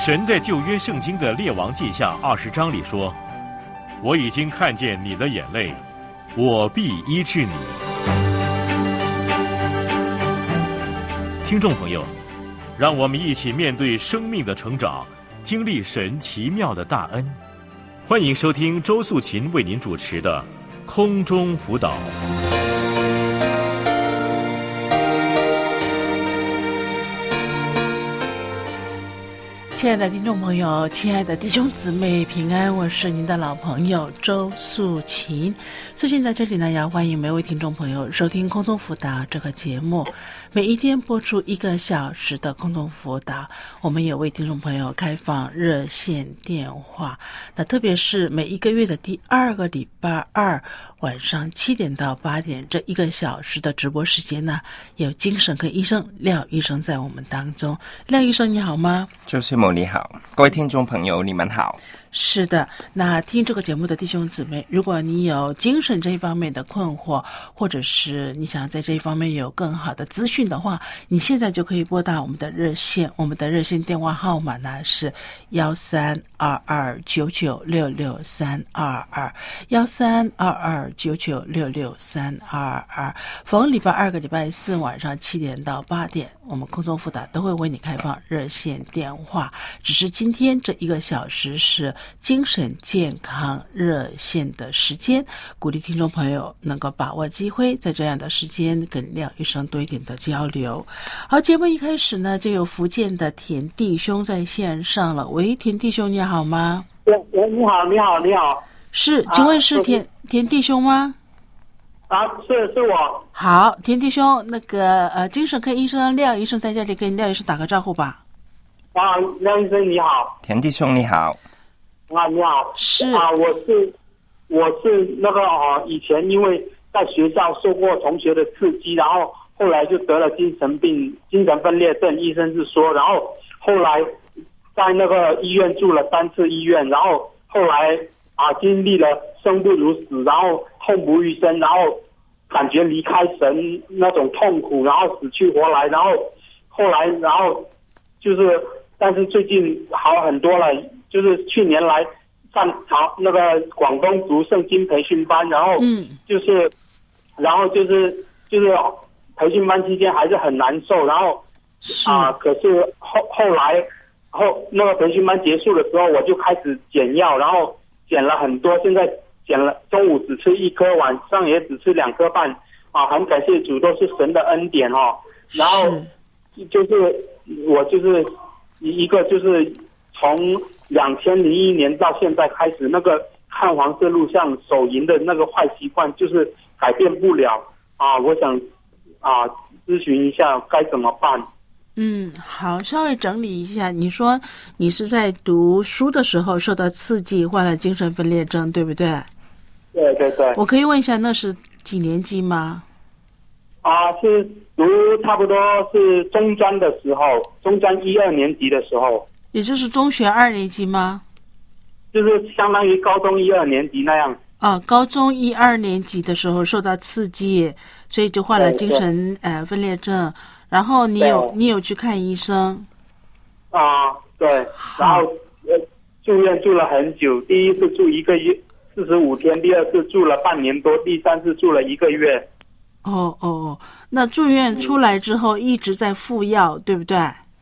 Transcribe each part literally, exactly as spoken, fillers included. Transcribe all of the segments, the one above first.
神在旧约圣经的列王记下二十章里说：“我已经看见你的眼泪，我必医治你。”听众朋友，让我们一起面对生命的成长，经历神奇妙的大恩。欢迎收听周素琴为您主持的空中辅导。 亲爱的听众朋友，亲爱的弟兄姊妹平安，我是您的老朋友周素琴。素琴在这里呢，也要欢迎每位听众朋友收听空中辅导这个节目，每一天播出一个小时的空中辅导，我们也为听众朋友开放热线电话。那特别是每一个月的第二个礼拜二晚上七点到八点这一个小时的直播时间呢，有精神科医生廖医生在我们当中。廖医生你好吗？ 就是你好，各位听众朋友你们好。 是的，那听这个节目的弟兄姊妹，如果你有精神这一方面的困惑，或者是你想在这一方面有更好的资讯的话，你现在就可以拨打我们的热线，我们的热线电话号码呢是幺三二二九九六六三二二幺三二二九九六六三二二。逢礼拜二个礼拜四晚上七点到八点，我们空中辅导都会为你开放热线电话。只是今天这一个小时是精神健康热线的时间，鼓励听众朋友能够把握机会，在这样的时间跟廖医生多一点的交流。好，节目一开始呢，就有福建的田弟兄在线上了。喂，田弟兄你好吗？ 喂，你好，你好，你好。 是，请问是田、啊、田弟兄吗？ 啊，是是我。 好，田弟兄，那个呃，精神科医生廖医生在这里跟廖医生打个招呼吧。 啊，廖医生你好。 田弟兄你好。 啊，你好， 是啊，我是我是那个啊，以前因为在学校受过同学的刺激，然后后来就得了精神病、精神分裂症，医生是说，然后后来在那个医院住了三次医院，然后后来啊经历了生不如死，然后痛不欲生，然后感觉离开神那种痛苦，然后死去活来，然后后来然后就是，但是最近好很多了。就是去年来上朝那个广东读圣经培训班，然后就是，嗯、然后就是就是培训班期间还是很难受，然后啊、呃，可是后后来后那个培训班结束的时候，我就开始减药，然后减了很多，现在减了中午只吃一颗，晚上也只吃两颗半啊，很感谢主，都是神的恩典哦。然后就是我就是一个就是从两千零一年到现在开始，那个看黄色录像手淫的那个坏习惯就是改变不了啊！我想啊咨询一下该怎么办。 嗯，好，稍微整理一下，你说你是在读书的时候受到刺激，患了精神分裂症，对不对？ 对对对。 我可以问一下，那是几年级吗？ 啊，是读差不多是中专的时候，中专一二年级的时候。 也就是中学二年级吗？ 就是相当于高中一二年级那样。 啊，高中一二年级的时候受到刺激，所以就患了精神呃分裂症。然后你有你有去看医生？ 啊，对。然后呃住院住了很久，第一次住一个月四十五天，第二次住了半年多，第三次住了一个月。 哦哦，那住院出来之后一直在服药，对不对？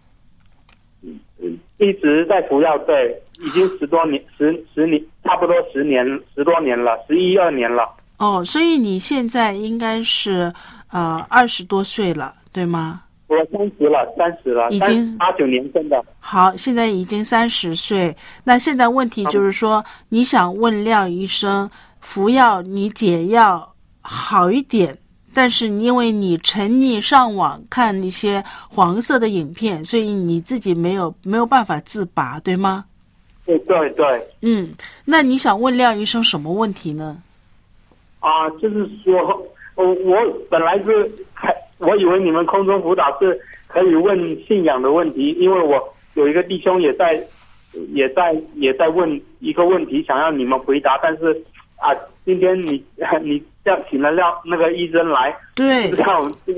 一直在服药，对，已经十多年，十十年，差不多十年，十多年了，十一二年了。 哦，所以你现在应该是呃二十多岁了，对吗？ 我三十了，三十了， 已经八九年生的。 好，现在已经三十岁。那现在问题就是说，嗯、你想问廖医生，服药你解药好一点。但是因为你沉溺上网看一些黄色的影片，所以你自己没有没有办法自拔，对吗？ 对对对。 嗯，那你想问廖医生什么问题呢？ 啊，就是说，我我本来是还我以为你们空中辅导是可以问信仰的问题，因为我有一个弟兄也在也在也在问一个问题，想要你们回答，但是啊，今天你你。要请了廖那个医生来， 对， 不知道这个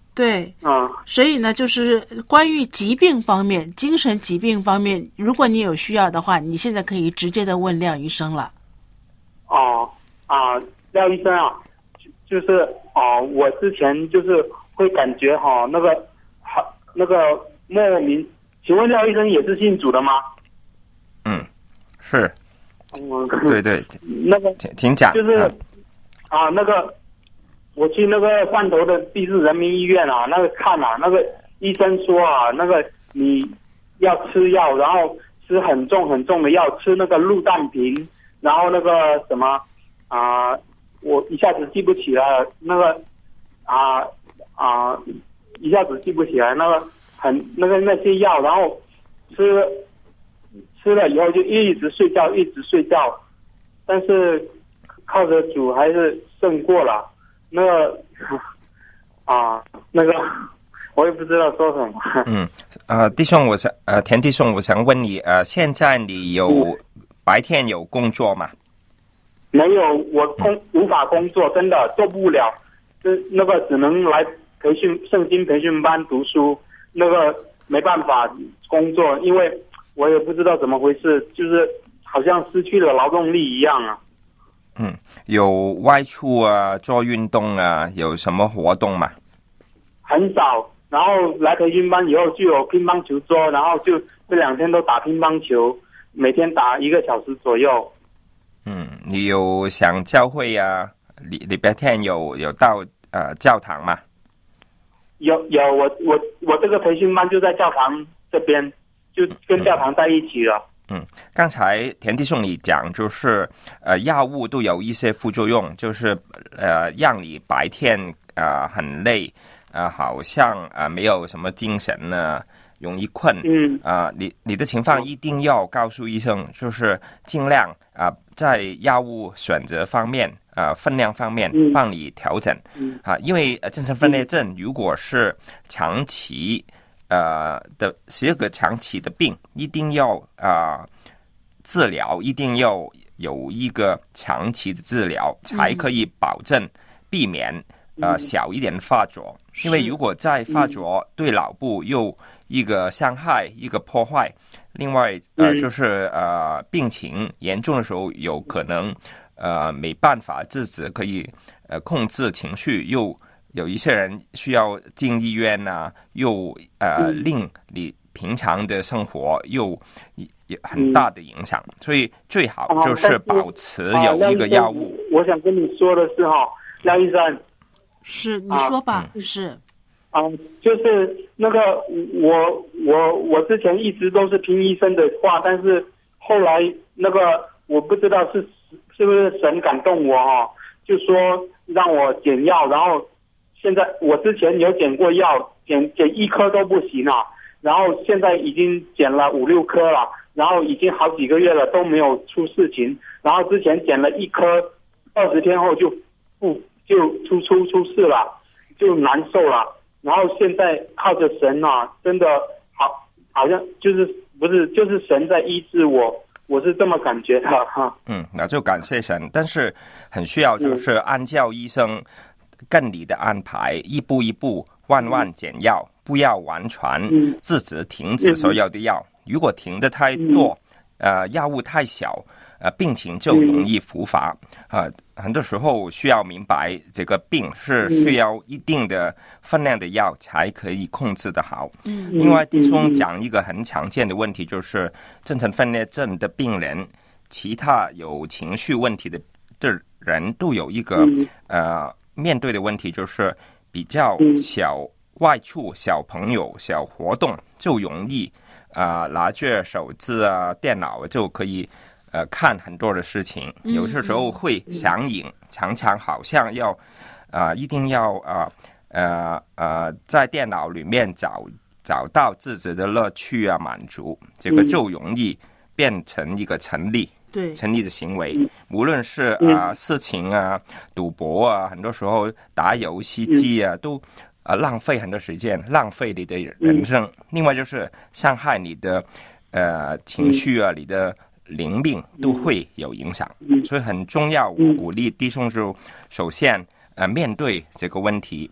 对， 嗯， 所以呢，就是关于疾病方面，精神疾病方面，如果你有需要的话，你现在可以直接的问廖医生了。 哦啊，廖医生啊，就就是哦，我之前就是会感觉哈、哦，那个好那个莫名，请问廖医生也是信主的吗？ 嗯，是， 嗯， 对对， 那个请请讲， 就是啊啊，那个我去那个汕头的第四人民医院啊，那个看啊，那个医生说啊，那个你要吃药，然后吃很重很重的药，吃那个氯氮平，然后那个什么啊，我一下子记不起来了，那个啊啊，一下子记不起来那个很那个那些药，然后吃吃了以后就一直睡觉，一直睡觉，但是靠着主还是胜过了。那个啊，那个我也不知道说什么。 嗯，呃，弟兄，我想，呃，田弟兄，我想问你，呃，现在你有、嗯、白天有工作吗？ 没有，我工、嗯、无法工作，真的做不了，就那个只能来培训圣经培训班读书，那个没办法工作，因为我也不知道怎么回事，就是好像失去了劳动力一样啊。 嗯，有外出啊，做运动啊，有什么活动吗？ 很少，然后来培训班以后就有乒乓球桌，然后就这两天都打乒乓球，每天打一个小时左右。 嗯，你有想教会啊？礼礼拜天有有到呃教堂吗？ 有有，我我我这个培训班就在教堂这边，就跟教堂在一起了。 嗯，刚才田弟兄你讲就是呃药物都有一些副作用，就是呃让你白天呃很累，呃好像呃没有什么精神呢，容易困。 嗯啊、呃，你你的情况一定要告诉医生，就是尽量啊、呃、在药物选择方面啊、呃、分量方面帮你调整。 嗯啊，因为呃精神分裂症如果是长期。呃的是一个长期的病，一定要啊、呃、治疗，一定要有一个长期的治疗，才可以保证避免呃小一点发作。因为如果再发作，对脑部又一个伤害，一个破坏。另外呃就是呃病情严重的时候，有可能呃没办法制止，可以呃控制情绪又。有一些人需要进医院啊，又呃令你平常的生活又有很大的影响，嗯、所以最好就是保持有一个药物。 啊、我想跟你说的是哈，廖医生， 是你说吧，啊、是啊，就是那个我我我之前一直都是听医生的话，但是后来那个我不知道是是不是神感动我哈、哦，就说让我减药，然后。现在我之前有减过药，减减一颗都不行啊，然后现在已经减了五六颗了，然后已经好几个月了都没有出事情，然后之前减了一颗，二十天后就不就出出出事了，就难受了，然后现在靠着神啊，真的好好像就是不是就是神在医治我，我是这么感觉的哈。 嗯，那就感谢神，但是很需要就是按照医生。跟你的安排，一步一步慢慢减药，不要完全制止停止所有的药。如果停的太多，呃，药物太小，呃，病情就容易复发。啊、呃，很多时候需要明白，这个病是需要一定的分量的药才可以控制得好。嗯，另外，弟兄讲一个很常见的问题，就是精神分裂症的病人，其他有情绪问题的的人都有一个呃。面对的问题就是比较小外出、小朋友、小活动就容易啊、呃、拿着手机啊、电脑就可以呃看很多的事情，有些时候会上瘾，常常好像要啊、呃、一定要啊呃呃在电脑里面找找到自己的乐趣啊满足，这个就容易变成一个成立。 对， 成立的行为，无论是啊、呃、事情啊、赌博啊，很多时候打游戏机啊，都啊、呃、浪费很多时间，浪费你的人生。另外就是伤害你的呃情绪啊，你的灵命都会有影响。所以很重要，我鼓励弟兄就首先呃面对这个问题，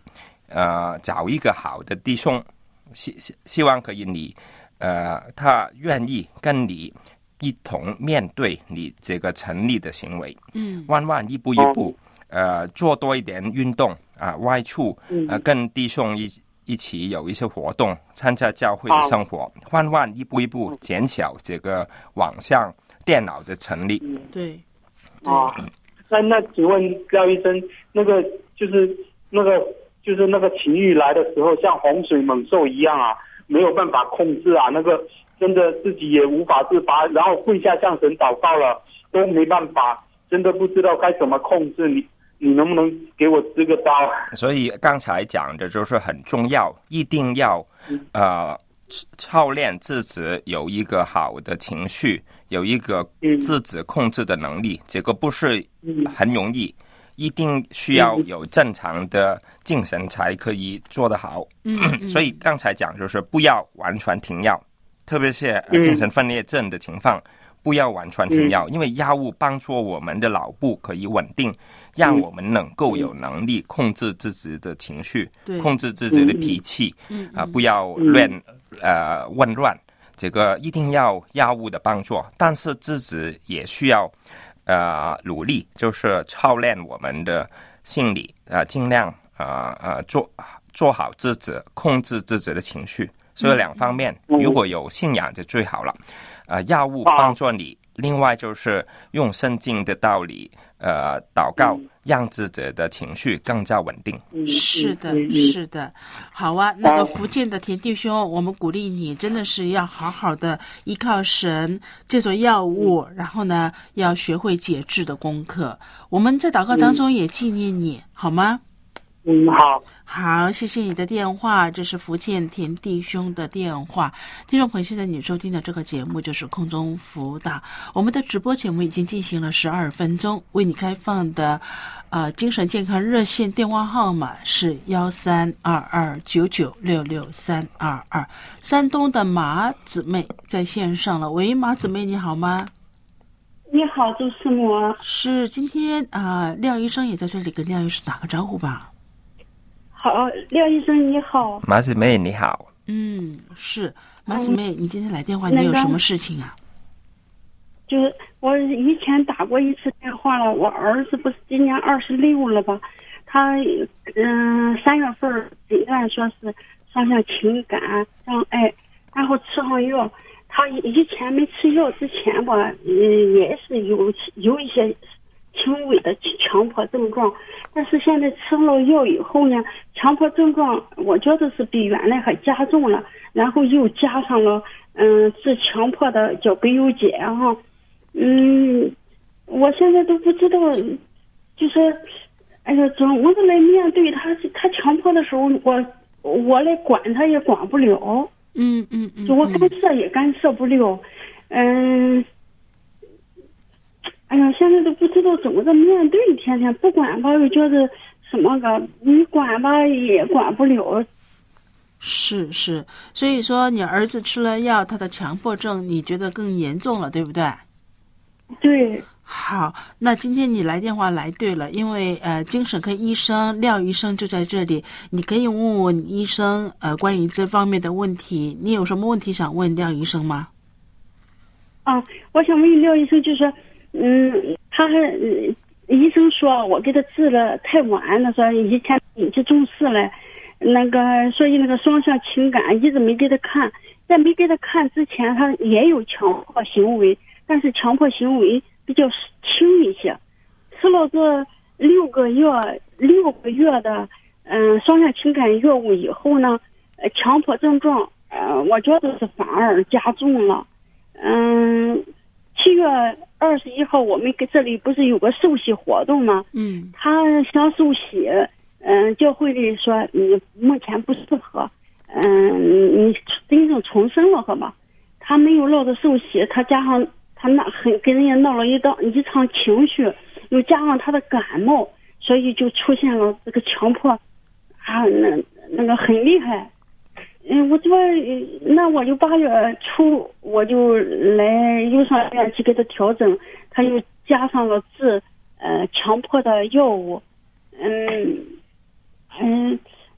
呃找一个好的弟兄，希希希望可以你呃他愿意跟你一同面对你这个成立的行为， 嗯， 慢慢一步一步，呃做多一点运动啊、呃，外出呃跟弟兄一一起有一些活动，参加教会的生活，慢慢一步一步减小这个网上电脑的成立。 嗯，对。 啊，那那请问廖医生，那个就是那个就是那个情欲来的时候，像洪水猛兽一样啊，没有办法控制啊，那个真的自己也无法自拔，然后跪下向神祷告了，都没办法，真的不知道该怎么控制你。你能不能给我支个招？ 所以刚才讲的就是很重要，一定要呃操练自己有一个好的情绪，有一个自己控制的能力，这个不是很容易，一定需要有正常的精神才可以做得好。所以刚才讲就是不要完全停药，特别是精神分裂症的情况，不要完全停药，因为药物帮助我们的脑部可以稳定，让我们能够有能力控制自己的情绪，控制自己的脾气，啊、呃，不要乱呃混乱。这个一定要药物的帮助，但是自己也需要呃努力，就是操练我们的心理，啊、呃，尽量啊呃，呃做做好自己，控制自己的情绪。所以两方面，如果有信仰就最好了。呃，药物帮助你，另外就是用圣经的道理，呃，祷告，让自己的情绪更加稳定。 是的，是的。好啊，那个福建的田弟兄，我们鼓励你，真的是要好好的依靠神，这所药物，然后呢，要学会节制的功课。我们在祷告当中也纪念你，好吗？ 嗯，好， 好，谢谢你的电话，这是福建田弟兄的电话。听众朋友，现在你收听的这个节目就是空中辅导，我们的直播节目已经进行了十二分钟，为你开放的呃精神健康热线电话号码是幺三二二九九六六三二二。山东的马姊妹在线上了，喂，马姊妹你好吗？ 你好，朱师母。 是，今天啊、呃，廖医生也在这里跟廖医生打个招呼吧。 好，廖医生你好。 马姊妹你好。 嗯，是马姊妹、嗯，你今天来电话，你有什么事情啊？ 就是我以前打过一次电话了，我儿子不是今年二十六了吧？他嗯三月份诊断说是双向情感障碍，然后吃上药。他以前没吃药之前吧，嗯，也是有有一些轻微的强迫症状，但是现在吃了药以后呢，强迫症状我觉得是比原来还加重了，然后又加上了嗯治强迫的叫北优解哈，嗯，我现在都不知道，就是哎呀怎么的来面对他，他强迫的时候，我我来管他也管不了。 嗯嗯嗯， 就我干涉也干涉不了，嗯，哎呀，现在都不知道怎么个面对，天天不管吧，又觉得什么个，你管吧也管不了。 是是，所以说你儿子吃了药，他的强迫症你觉得更严重了，对不对？ 对。 好，那今天你来电话来对了，因为呃，精神科医生廖医生就在这里，你可以问问医生呃关于这方面的问题。你有什么问题想问廖医生吗？ 啊，我想问廖医生，就是嗯，他还、嗯、医生说我给他治了太晚了，说以前引起重视了，那个所以那个双向情感一直没给他看，在没给他看之前，他也有强迫行为，但是强迫行为比较轻一些，吃了这六个月六个月的嗯双向情感药物以后呢，呃强迫症状呃我觉得是反而加重了。嗯，七月二十一号我们这里不是有个受洗活动吗？ 嗯， 他想受洗，嗯，教会里说你目前不适合，嗯，你真正重生了好吧？他没有落着受洗，他加上。他那很跟人家闹了一道一场情绪，又加上他的感冒，所以就出现了这个强迫，啊，那那个很厉害。嗯，我这那我就八月初我就来又上医院去给他调整，他又加上了治呃强迫的药物。嗯嗯，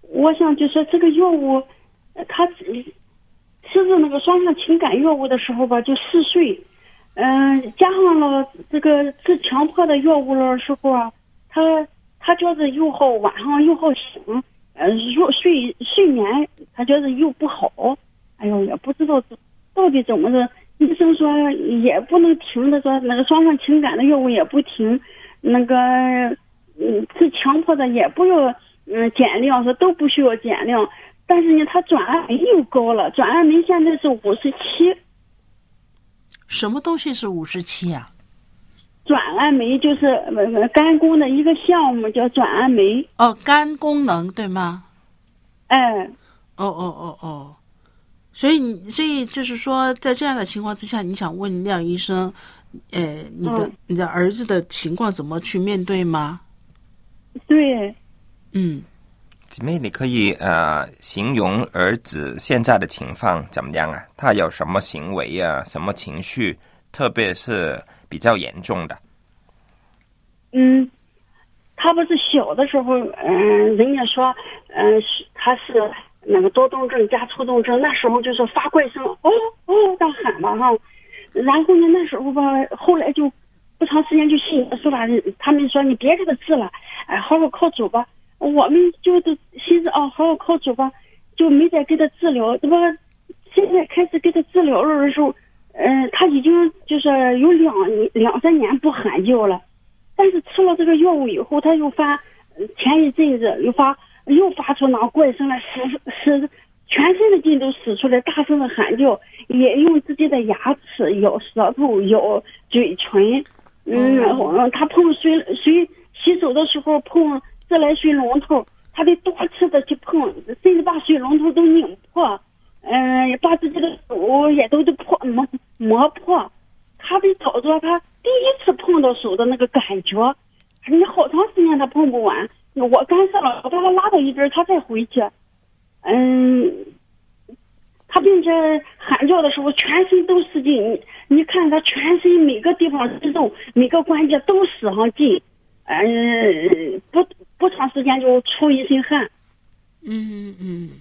我想就说这个药物，他吃着那个双向情感药物的时候吧，就嗜睡，嗯、呃，加上了这个治强迫的药物的时候啊，他他就是又好晚上又好醒，呃，入睡睡眠他觉得又不好，哎呦，也不知道到底怎么着。医生说也不能停的，说那个双向情感的药物也不停，那个嗯治强迫的也不要嗯减量，说都不需要减量。但是呢，他转氨酶又高了，转氨酶现在是五十七。 什么东西是五十七啊？ 转氨酶就是呃肝功的一个项目，叫转氨酶。 哦，肝功能对吗？ 哎。 哦哦哦哦。所以你，所以就是说，在这样的情况之下，你想问廖医生，呃，你的、嗯、你的儿子的情况怎么去面对吗？ 对， 嗯， 姊妹，你可以呃形容儿子现在的情况怎么样啊？他有什么行为啊？什么情绪，特别是比较严重的？ 嗯，他不是小的时候，嗯、呃，人家说，嗯、呃，他是。那个多动症加抽动症，那时候就是发怪声，哦哦大喊嘛哈，然后呢那时候吧，后来就不长时间就信耶稣了。他们说你别给他治了，哎，好好靠主吧。我们就都寻思哦，好好靠主吧，就没再给他治疗。这不现在开始给他治疗了的时候，嗯、呃，他已经就是有两两三年不喊叫了，但是吃了这个药物以后，他又发前一阵子又发。又发出那怪声来，使使全身的劲都使出来，大声的喊叫，也用自己的牙齿咬舌头、咬嘴唇。嗯，嗯他碰水水洗手的时候碰自来水龙头，他得多次的去碰，甚至把水龙头都拧破，嗯，把自己的手也都得破磨磨破。他得找着他第一次碰到手的那个感觉，你好长时间他碰不完。我干涉了，我把他拉到一边，他再回去。嗯，他并且喊叫的时候，全身都使劲。你你看他全身每个地方肌肉、每个关节都使上劲。嗯，不不长时间就出一身汗。 嗯嗯。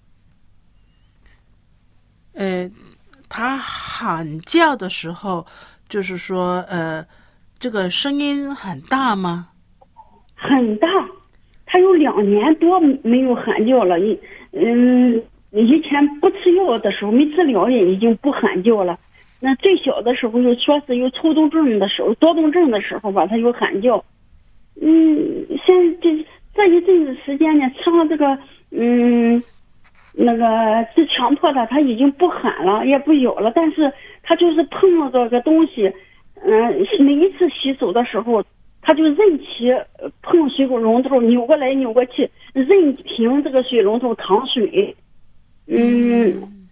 呃，他喊叫的时候，就是说，呃，这个声音很大吗？ 很大。他有两年多没有喊叫了，嗯，以前不吃药的时候没治疗也已经不喊叫了。那最小的时候又说是有抽动症的时候、多动症的时候吧，他有喊叫。嗯，现在这这一阵子时间呢，吃了这个嗯那个治强迫的，他已经不喊了，也不咬了，但是他就是碰了这个东西，嗯、呃，每一次洗手的时候。他就任其碰水龙头扭过来扭过去，任凭这个水龙头淌水。嗯，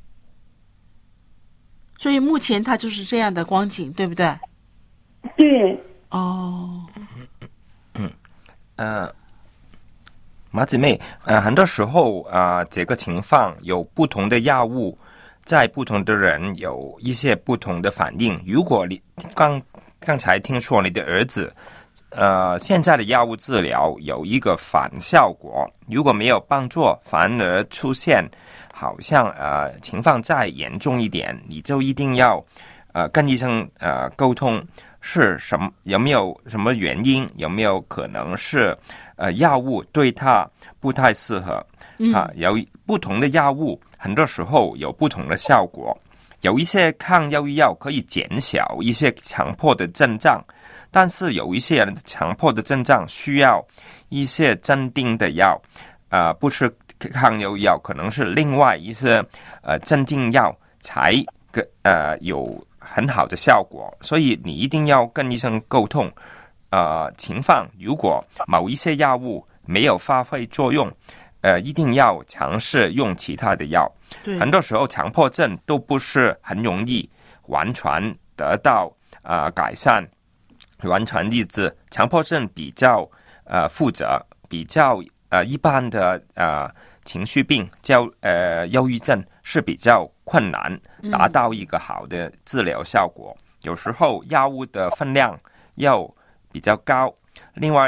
所以目前他就是这样的光景，对不对？ 对。 哦。 嗯，呃，马姊妹，呃，很多时候啊、呃，这个情况有不同的药物，在不同的人有一些不同的反应。如果你刚刚才听说你的儿子，呃，现在的药物治疗有一个反效果，如果没有帮助，反而出现好像呃情况再严重一点，你就一定要呃跟医生呃沟通是什么，有没有什么原因，有没有可能是呃药物对他不太适合啊？有不同的药物，很多时候有不同的效果。有一些抗忧郁药可以减小一些强迫的症状，但是有一些人强迫的症状需要一些镇定的药，呃，不是抗忧郁药，可能是另外一些呃镇静药才呃有很好的效果。所以你一定要跟医生沟通，呃，情况如果某一些药物没有发挥作用，呃，一定要尝试用其他的药。很多时候强迫症都不是很容易完全得到呃改善，完全医治。强迫症比较呃复杂，比较呃一般的呃情绪病，叫呃忧郁症是比较困难达到一个好的治疗效果。嗯、有时候药物的分量要比较高，另外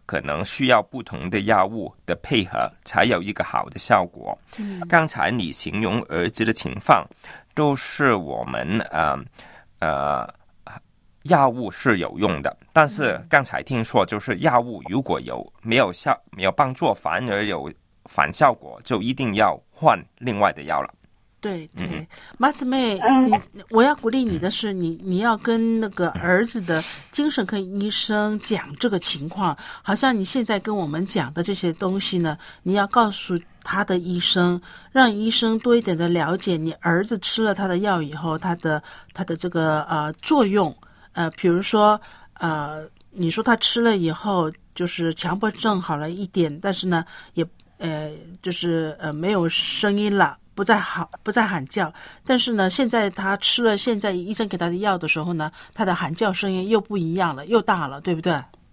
可能需要不同的药物的配合，才有一个好的效果。嗯、刚才你形容儿子的情况，都是我们呃呃药物是有用的，但是刚才听说就是药物如果有没有效没有帮助，反而有反效果，就一定要换另外的药了。 对对，马姊妹，嗯，我要鼓励你的是，你你要跟那个儿子的精神科医生讲这个情况，好像你现在跟我们讲的这些东西呢，你要告诉他的医生，让医生多一点的了解你儿子吃了他的药以后，他的他的这个呃作用，呃，比如说呃，你说他吃了以后就是强迫症好了一点，但是呢，也呃就是呃没有声音了。不再喊不再喊叫，但是呢，现在他吃了现在医生给他的药的时候呢，他的喊叫声音又不一样了，又大了，对不对？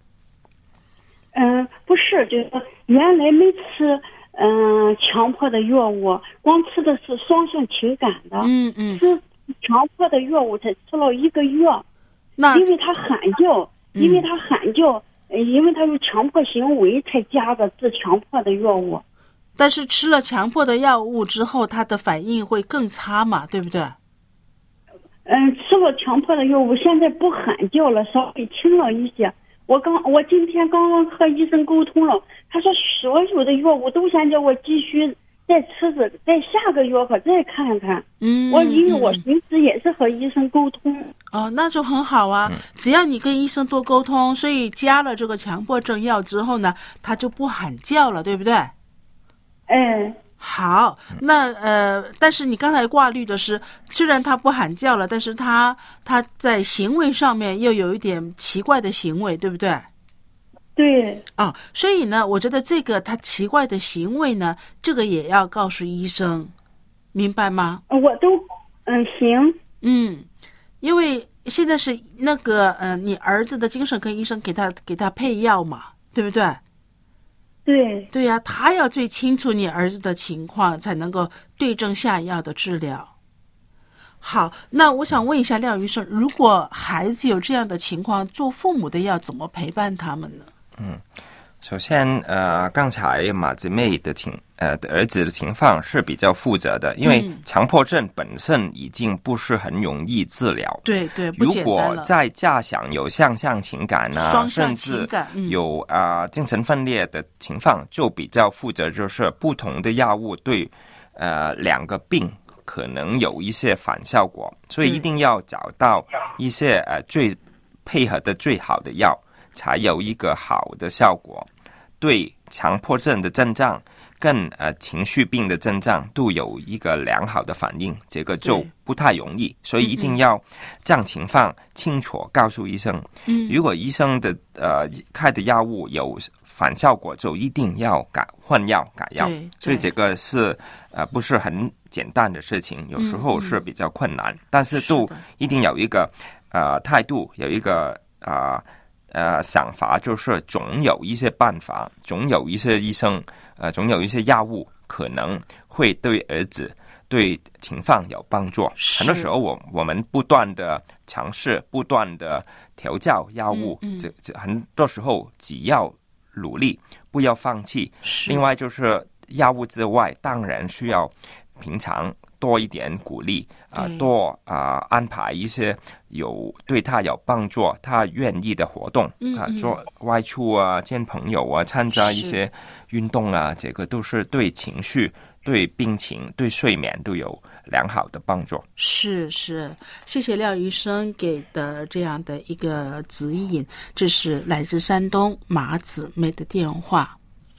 嗯，不是，就是原来没吃嗯强迫的药物，光吃的是双向情感的， 嗯嗯， 吃强迫的药物才吃了一个月， 那因为他喊叫， 嗯、 因为他喊叫，因为他有强迫行为才加的治强迫的药物。 但是吃了强迫的药物之后，他的反应会更差嘛，对不对？ 嗯，吃了强迫的药物，现在不喊叫了，稍微轻了一些。我刚，我今天刚刚和医生沟通了，他说所有的药物都想叫我继续再吃着，在下个月可再看看。 嗯， 我因为我平时也是和医生沟通。 哦，那就很好啊！只要你跟医生多沟通，所以加了这个强迫症药之后呢，他就不喊叫了，对不对？ 哎， 好，那呃，但是你刚才挂虑的是，虽然他不喊叫了，但是他他在行为上面又有一点奇怪的行为，对不对？ 对。 哦，所以呢，我觉得这个他奇怪的行为呢，这个也要告诉医生，明白吗？ 我都嗯行， 嗯，因为现在是那个呃，你儿子的精神科医生给他给他配药嘛，对不对？ 对对呀、啊，他要最清楚你儿子的情况，才能够对症下药的治疗。好，那我想问一下廖医生，如果孩子有这样的情况，做父母的要怎么陪伴他们呢？ 嗯，首先，呃，刚才马姊妹的情，呃，的儿子的情况是比较复杂的，因为强迫症本身已经不是很容易治疗。 嗯、对对，不简单了。 如果再加上有向上情感啊， 双向情感甚至有啊、呃、精神分裂的情况，就比较复杂，就是不同的药物对呃两个病可能有一些反效果，所以一定要找到一些呃最配合的最好的药，才有一个好的效果。对强迫症的症状跟呃情绪病的症状都有一个良好的反应，这个就不太容易，所以一定要将情况清楚告诉医生。嗯，如果医生的呃开的药物有反效果，就一定要改换药改药。所以这个是呃不是很简单的事情，有时候是比较困难，嗯、但是都一定有一个呃态度，有一个啊。呃呃，想法就是总有一些办法，总有一些医生，呃，总有一些药物可能会对儿子对情况有帮助。很多时候我，我我们不断的尝试，不断的调教药物，嗯嗯、这这很多时候只要努力，不要放弃。另外就是药物之外，当然需要平常多一点鼓励啊、呃，多啊、呃、安排一些有对他有帮助、他愿意的活动啊、呃，做外出啊、见朋友啊、参加一些运动啊，这个都是对情绪、对病情、对睡眠都有良好的帮助。 是是，谢谢廖医生给的这样的一个指引。这是来自山东马姊妹的电话。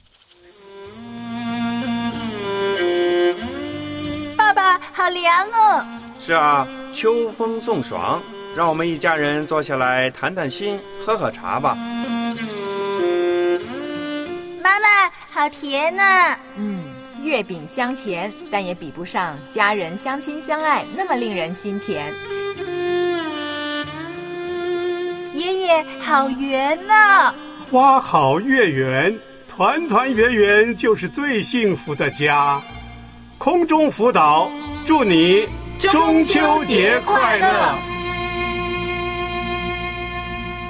好凉哦！ 是啊，秋风送爽，让我们一家人坐下来谈谈心，喝喝茶吧。 妈妈，好甜啊！ 嗯，月饼香甜，但也比不上家人相亲相爱那么令人心甜。 爷爷，好圆啊！ 花好月圆，团团圆圆就是最幸福的家。空中辅导，祝你中秋节快乐！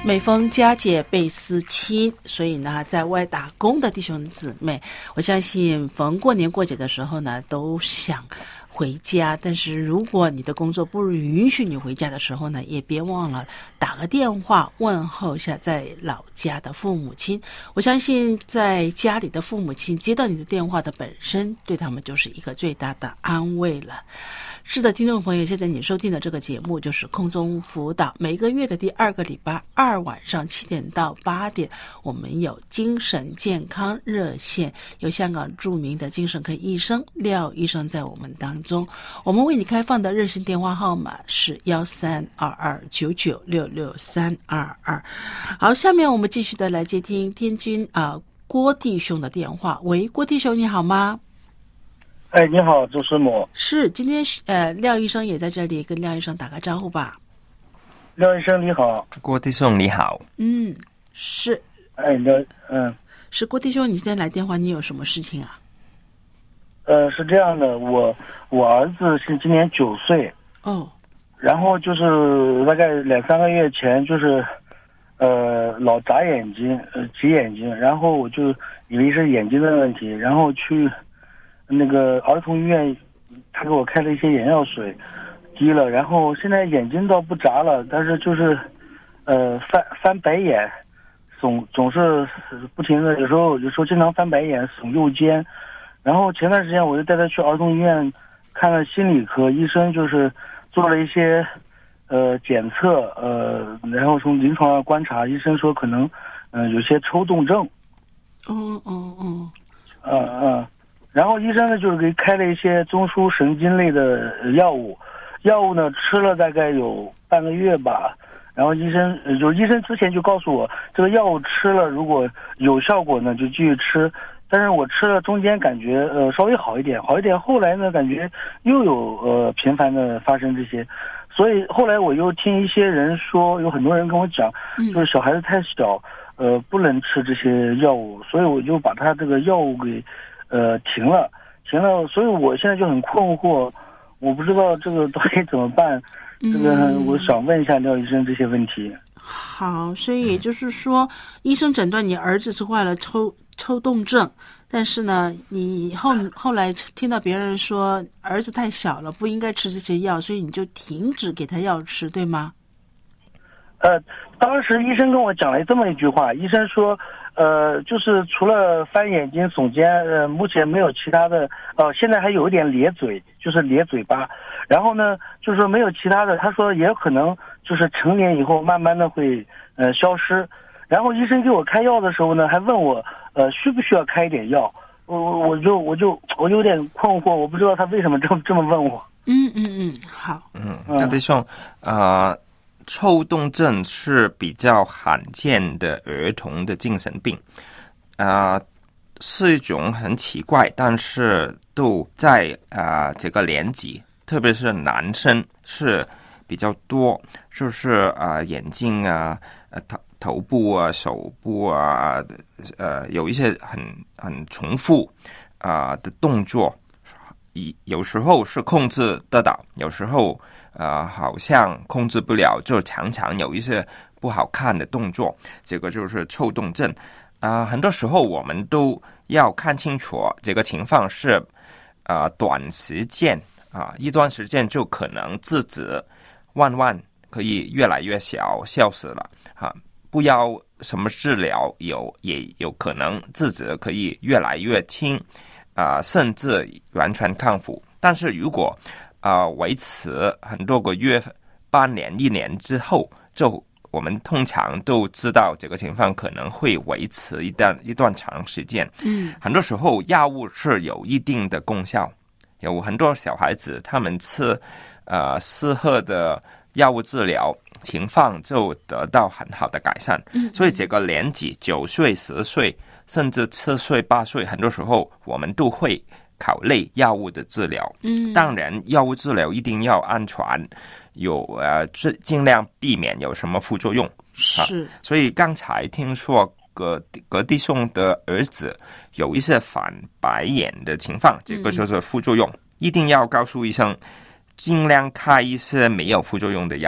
每逢佳节倍思亲，所以呢，在外打工的弟兄姊妹，我相信逢过年过节的时候呢，都想回家。但是如果你的工作不允许你回家的时候呢，也别忘了打个电话问候一下在老家的父母亲。我相信在家里的父母亲接到你的电话的本身，对他们就是一个最大的安慰了。是的，听众朋友，现在你收听的这个节目就是空中辅导，每个月的第二个礼拜二晚上七点到八点，我们有精神健康热线，有香港著名的精神科医生廖医生在我们当中。我们为你开放的热线电话号码是一三二二九九六六三二二。好，下面我们继续的来接听天津啊、呃、郭弟兄的电话。喂，郭弟兄，你好吗？ 哎，你好，周师母。 是，今天呃，廖医生也在这里，跟廖医生打个招呼吧。 廖医生你好。 郭弟兄你好。 嗯，是。 哎，廖，嗯， 是郭弟兄，你今天来电话，你有什么事情啊？ 呃，是这样的，我我儿子是今年九岁。 哦。 然后就是大概两三个月前，就是呃老眨眼睛，呃挤眼睛，然后我就以为是眼睛的问题，然后去那个儿童医院，他给我开了一些眼药水，滴了，然后现在眼睛倒不眨了，但是就是呃翻翻白眼，总总是不停的，有时候有时候经常翻白眼，耸右肩。然后前段时间我就带他去儿童医院看了心理科，医生就是做了一些呃检测，呃然后从临床上观察，医生说可能嗯、呃、有些抽动症。 嗯嗯嗯。 嗯嗯。然后医生呢，就是给开了一些中枢神经类的药物，药物呢吃了大概有半个月吧。然后医生就医生之前就告诉我，这个药物吃了如果有效果呢，就继续吃。但是我吃了中间感觉呃稍微好一点，好一点，后来呢感觉又有呃频繁的发生这些，所以后来我又听一些人说，有很多人跟我讲，就是小孩子太小，呃不能吃这些药物，所以我就把他这个药物给。呃，停了，停了，所以我现在就很困惑，我不知道这个到底怎么办。这个我想问一下廖医生这些问题。 好，所以也就是说，医生诊断你儿子是患了抽抽动症，但是呢，你后后来听到别人说儿子太小了，不应该吃这些药，所以你就停止给他药吃，对吗？ 呃，当时医生跟我讲了这么一句话，医生说。呃，就是除了翻眼睛、耸肩，呃，目前没有其他的。呃，现在还有一点咧嘴，就是咧嘴巴。然后呢，就是说没有其他的。他说也有可能就是成年以后慢慢的会呃消失。然后医生给我开药的时候呢，还问我呃需不需要开一点药。我我就我就我有点困惑，我不知道他为什么这么这么问我。 嗯嗯嗯，好。 嗯，那弟兄啊。抽动症是比较罕见的儿童的精神病，啊、呃，是一种很奇怪，但是都在啊、呃、这个年纪，特别是男生是比较多，就是啊、呃、眼睛啊、呃头头部啊、手部啊，呃有一些很很重复啊、呃、的动作，有时候是控制得到，有时候。呃，好像控制不了，就常常有一些不好看的动作，这个就是抽动症。啊、呃，很多时候我们都要看清楚这个情况是，呃，短时间啊、呃，一段时间就可能制止，慢慢可以越来越小，消失了啊。不要什么治疗有也有可能制止可以越来越轻，啊、呃，甚至完全康复。但是如果啊、呃，维持很多个月、半年、一年之后，就我们通常都知道这个情况可能会维持一段一段长时间。 嗯， 很多时候药物是有一定的功效，有很多小孩子他们吃呃适合的药物治疗，情况就得到很好的改善。 嗯， 所以这个年纪九岁、十岁，甚至七岁、八岁，很多时候我们都会。考虑药物的治疗， 嗯， 当然药物治疗一定要安全，有呃尽量避免有什么副作用。 是， 啊、所以刚才听说葛葛弟兄的儿子有一些反白眼的情况，这个就是副作用，嗯、一定要告诉医生，尽量开一些没有副作用的药。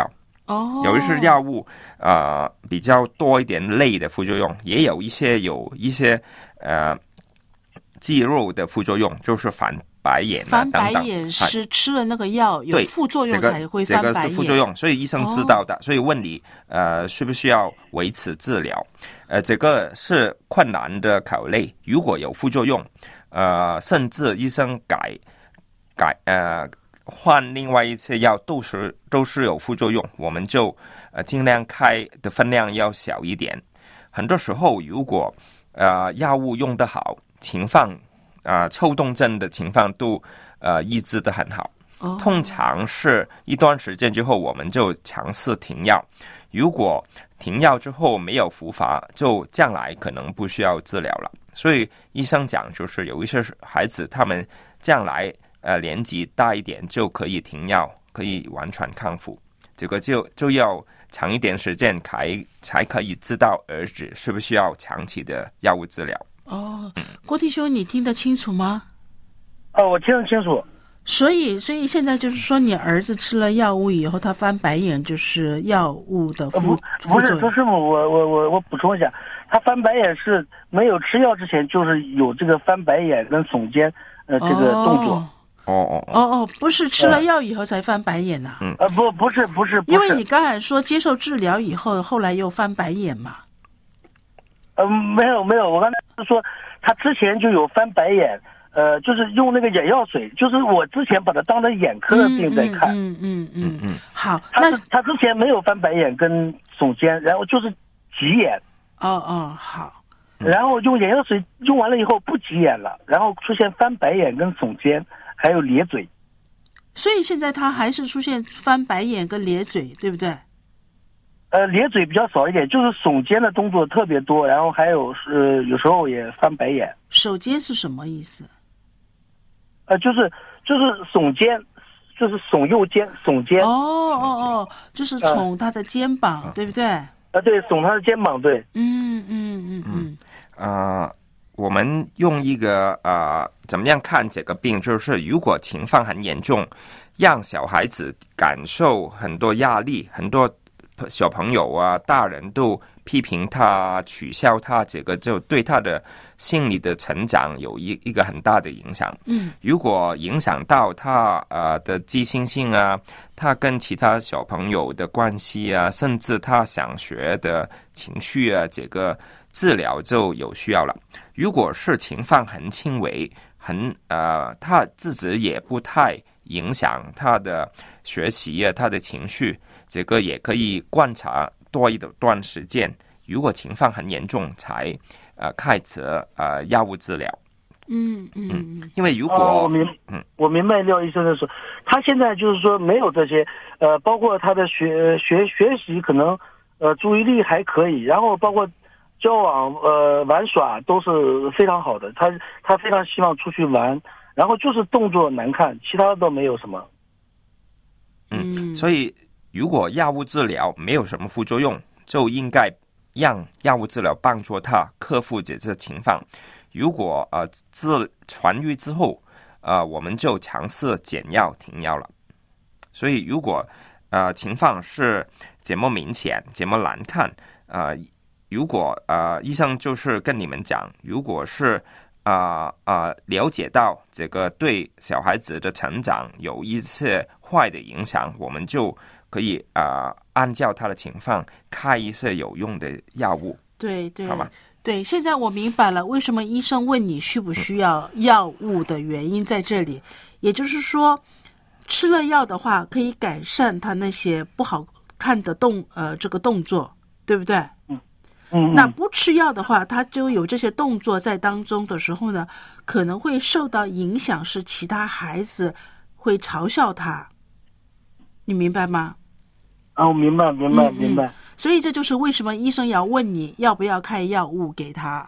哦， 有一些药物呃比较多一点类的副作用，也有一些有一些呃肌肉的副作用，就是反白眼、啊、 翻白等等眼是吃了那个药有副作用才会翻白眼， 这个、这个是副作用，所以医生知道的，哦、所以问你呃需不需要维持治疗？呃，这个是困难的考虑。如果有副作用，呃，甚至医生改改呃换另外一些药，都是都是有副作用，我们就呃尽量开的分量要小一点。很多时候，如果呃药物用得好，情况啊、呃、抽动症的情况都呃抑制得很好。 哦、 通常是一段时间之后，我们就尝试停药。如果停药之后没有复发，就将来可能不需要治疗了。所以医生讲，就是有一些孩子，他们将来呃年纪大一点就可以停药，可以完全康复。这个就就要长一点时间才才可以知道儿子需不需要长期的药物治疗。 哦，郭弟兄，你听得清楚吗？ 哦，我听得清楚。 所以，所以现在就是说，你儿子吃了药物以后，他翻白眼，就是药物的副、 呃、不不是，周师傅，我我我我补充一下，他翻白眼是没有吃药之前就是有这个翻白眼跟耸肩呃这个动作。 哦哦哦哦，不是吃了药以后才翻白眼呐、啊？ 嗯呃不不是不是，不是因为你刚才说接受治疗以后，后来又翻白眼嘛。 嗯、呃，没有没有，我刚才是说他之前就有翻白眼。呃，就是用那个眼药水，就是我之前把它当成眼科的病在看。 嗯嗯嗯 嗯, 嗯好， 他他之前没有翻白眼跟耸肩，然后就是挤眼。 哦哦，好。 然后用眼药水用完了以后不挤眼了，然后出现翻白眼跟耸肩，还有咧嘴。 所以现在他还是出现翻白眼跟咧嘴，对不对？ 呃，咧嘴比较少一点，就是耸肩的动作特别多，然后还有是、呃、有时候也翻白眼。 耸肩是什么意思？ 呃，就是就是耸肩，就是耸右肩，耸肩。 哦哦哦，就是耸他的肩膀，呃、对不对？啊、 呃，对，耸他的肩膀，对。 嗯嗯嗯嗯。 啊、呃，我们用一个呃，怎么样看这个病？就是如果情况很严重，让小孩子感受很多压力，很多小朋友啊、大人都批评他、取笑他，这个就对他的心理的成长有一一个很大的影响。 嗯， 如果影响到他呃的自信心啊，他跟其他小朋友的关系啊，甚至他想学的情绪啊，这个治疗就有需要了。如果是情况很轻微，很呃，他自己也不太影响他的学习啊，他的情绪，这个也可以观察多一段时间。如果情况很严重，才呃开始呃药物治疗。 嗯嗯嗯， 因为如果、 哦、我明嗯我明白廖医生的说，他现在就是说没有这些呃，包括他的学学学习可能呃注意力还可以，然后包括交往呃玩耍都是非常好的，他他非常希望出去玩，然后就是动作难看，其他的都没有什么。 嗯，所以如果药物治疗没有什么副作用，就应该让药物治疗帮助他克服这些情况。如果呃治痊愈之后，呃我们就尝试减药停药了。所以如果呃情况是这么明显、这么难看，呃如果呃医生就是跟你们讲，如果是啊啊、呃呃、了解到这个对小孩子的成长有一些坏的影响，我们就可以啊、呃、按照他的情况开一些有用的药物。 对对， 好吗？ 对，现在我明白了为什么医生问你需不需要药物的原因在这里。也就是说，吃了药的话可以改善他那些不好看的动呃这个动作，对不对？ 嗯嗯。 那不吃药的话，他就有这些动作在当中的时候呢，可能会受到影响，是其他孩子会嘲笑他。你明白吗？ 啊，我明白，明白， 嗯、 明白。 所以这就是为什么医生要问你要不要开药物给他。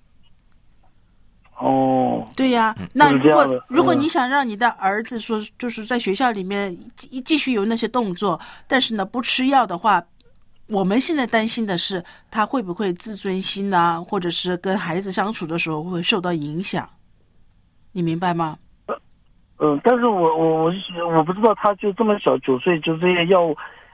哦， 对呀、啊，那如果、 嗯、 如果你想让你的儿子说就是在学校里面继续有那些动作，但是呢不吃药的话，我们现在担心的是他会不会自尊心啊，或者是跟孩子相处的时候会受到影响，你明白吗？ 嗯，但是我我我我不知道他就这么小九岁就这些药物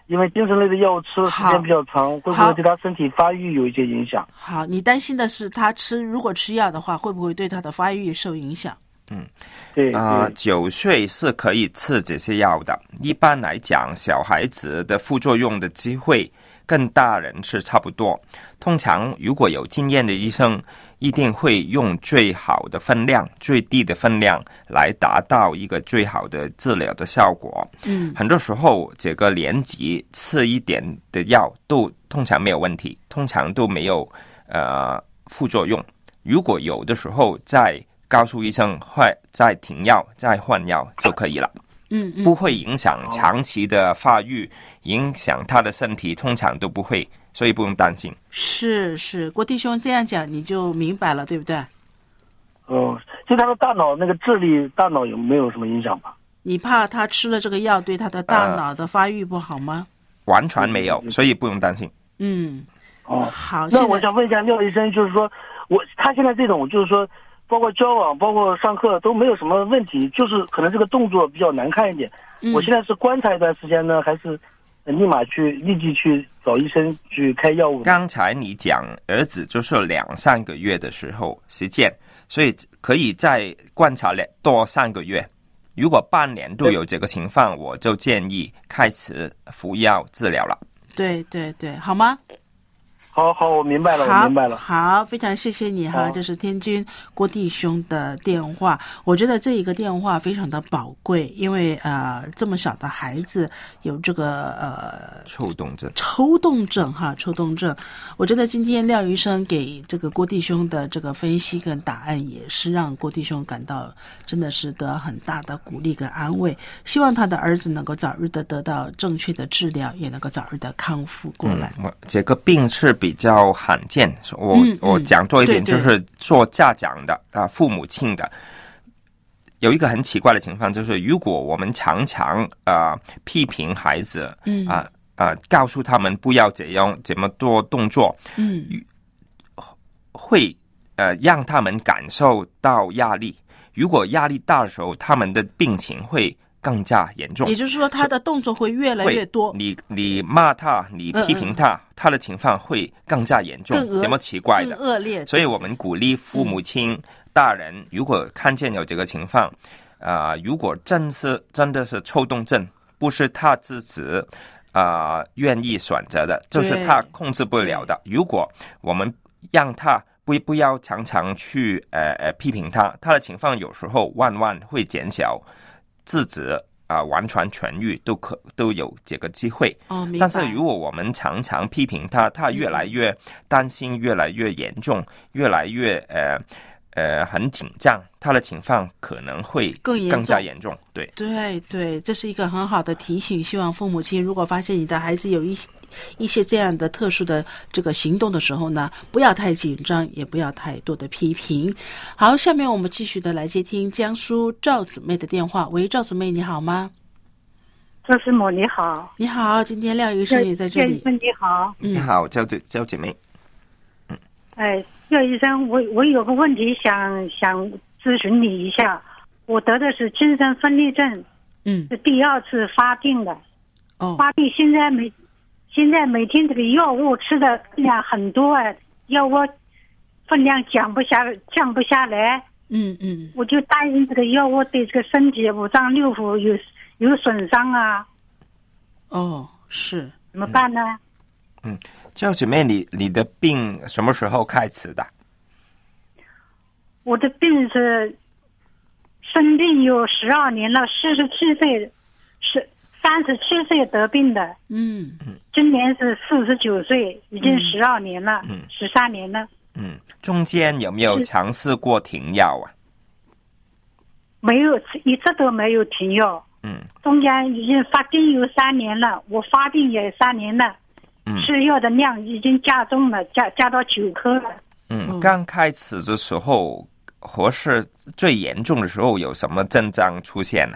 因为精神类的药物吃的时间比较长，会不会对他身体发育有一些影响？ 好，你担心的是他吃如果吃药的话，会不会对他的发育受影响？ 嗯， 对啊、呃，九岁是可以吃这些药的。一般来讲，小孩子的副作用的机会跟大人是差不多。通常如果有经验的医生，一定会用最好的分量、最低的分量来达到一个最好的治疗的效果。 嗯， 很多时候这个年纪吃一点的药都通常没有问题，通常都没有呃副作用。如果有的时候再告诉医生会再停药、再换药就可以了。 嗯嗯， 不会影响长期的发育，影响他的身体，通常都不会，所以不用担心。 是是，郭弟兄这样讲你就明白了，对不对？ 哦，就他的大脑那个智力、大脑有没有什么影响吧？ 你怕他吃了这个药对他的大脑的发育不好吗？ 呃、完全没有，所以不用担心。 嗯， 哦， 好。 那我想问一下廖医生，就是说我他现在这种就是说。包括交往，包括上课都没有什么问题，就是可能这个动作比较难看一点。嗯、我现在是观察一段时间呢，还是立马去立即去找医生去开药物？ 刚才你讲儿子就是两三个月的时候时间，所以可以再观察多三个月。如果半年都有这个情况，我就建议开始服药治疗了。 对对对，好吗？ 好好，我明白了，我明白了。 好，非常谢谢你哈，这是天君郭弟兄的电话。我觉得这一个电话非常的宝贵，因为呃，这么小的孩子有这个呃抽动症， 抽动症哈，抽动症。我觉得今天廖医生给这个郭弟兄的这个分析跟答案，也是让郭弟兄感到真的是得很大的鼓励跟安慰。希望他的儿子能够早日的得到正确的治疗，也能够早日的康复过来。 嗯、这个病是比较罕见，我、 嗯嗯、 我讲多一点， 对对就是做家长的啊，父母亲的，有一个很奇怪的情况，就是如果我们常常啊、呃、批评孩子， 嗯啊啊、呃，告诉他们不要怎样怎么多动作， 嗯， 会呃让他们感受到压力。如果压力大的时候，他们的病情会更加严重， 也就是说他的动作会越来越多。 你你骂他，你批评他，嗯嗯他的情况会更加严重，什么奇怪的？ 更恶劣。 所以我们鼓励父母亲、嗯、大人，如果看见有这个情况，啊、呃，如果真是真的是抽动症，不是他自己啊、呃、愿意选择的，就是他控制不了的。如果我们让他不不要常常去呃呃批评他，他的情况有时候慢慢会减小。自己啊、呃，完全痊愈都可都有这个机会。 哦，明白。 但是如果我们常常批评他，他越来越担心，越来越严重，越来越呃呃很紧张，他的情况可能会更更加严重。对对对，这是一个很好的提醒。希望父母亲如果发现你的孩子有一一些这样的特殊的这个行动的时候呢，不要太紧张，也不要太多的批评。好，下面我们继续的来接听江苏赵姊妹的电话。喂，赵姊妹你好吗？ 赵师母你好。 你好，今天廖医生也在这里。 廖医生你好。 你好，赵赵姊妹。 嗯。哎，廖医生，我我有个问题想想咨询你一下。我得的是精神分裂症， 嗯， 是第二次发病的。 哦。 发病现在每现在每天这个药物吃的量很多啊，药物分量降不下降不下来。 嗯嗯。 我就担心这个药物对这个身体五脏六腑有有损伤啊。 哦，是。 怎么办呢？ 嗯，赵姊妹，你你的病什么时候开始的？ 我的病是生病有十二年了，四十七岁，是三十七岁得病的。 嗯嗯，今年是四十九岁，已经十二年了，嗯，十三年了。 嗯，中间有没有尝试过停药啊？ 没有，一直都没有停药。 嗯， 中间已经发病有三年了，我发病也三年了。 嗯， 吃药的量已经加重了，加加到九颗了。 嗯，刚开始的时候，或是最严重的时候，有什么症状出现呢？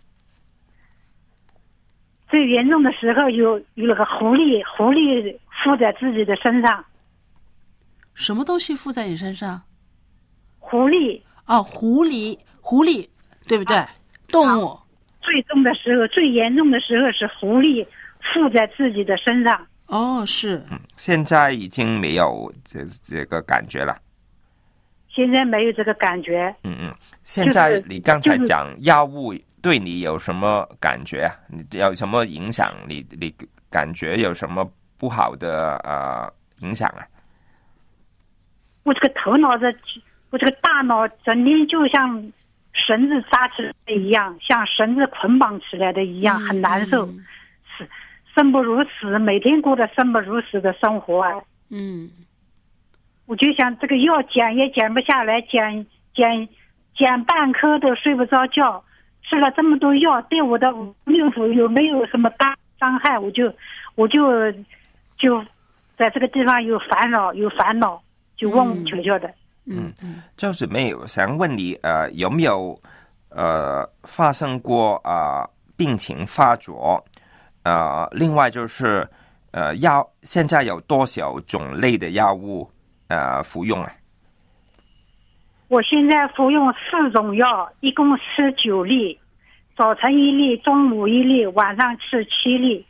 最严重的时候有有那个狐狸，狐狸附在自己的身上。 什么东西附在你身上？ 狐狸。 哦，狐狸，狐狸，对不对？啊、动物。 最重的时候，最严重的时候是浮力附在自己的身上。 哦，是。 嗯，现在已经没有这这个感觉了。 现在没有这个感觉。 嗯嗯，现在你刚才讲药物对你有什么感觉啊？你有什么影响？你你感觉有什么不好的呃影响啊？ 我这个头脑的，我这个大脑整天就像绳子扎起来的一样，像绳子捆绑起来的一样，很难受，是生不如死，每天过得生不如死的生活啊。 嗯， 我就想这个药减也减不下来，减减减半颗都睡不着觉，吃了这么多药，对我的六腑有没有什么大伤害？我就我就就在这个地方有烦恼，有烦恼。就问问求求的。 嗯嗯，就是没有想问你，呃，有没有呃发生过呃病情发作？呃，另外就是呃药现在有多少种类的药物呃服用啊？ 我现在服用四种药，一共吃九粒，早晨一粒，中午一粒，晚上吃七粒。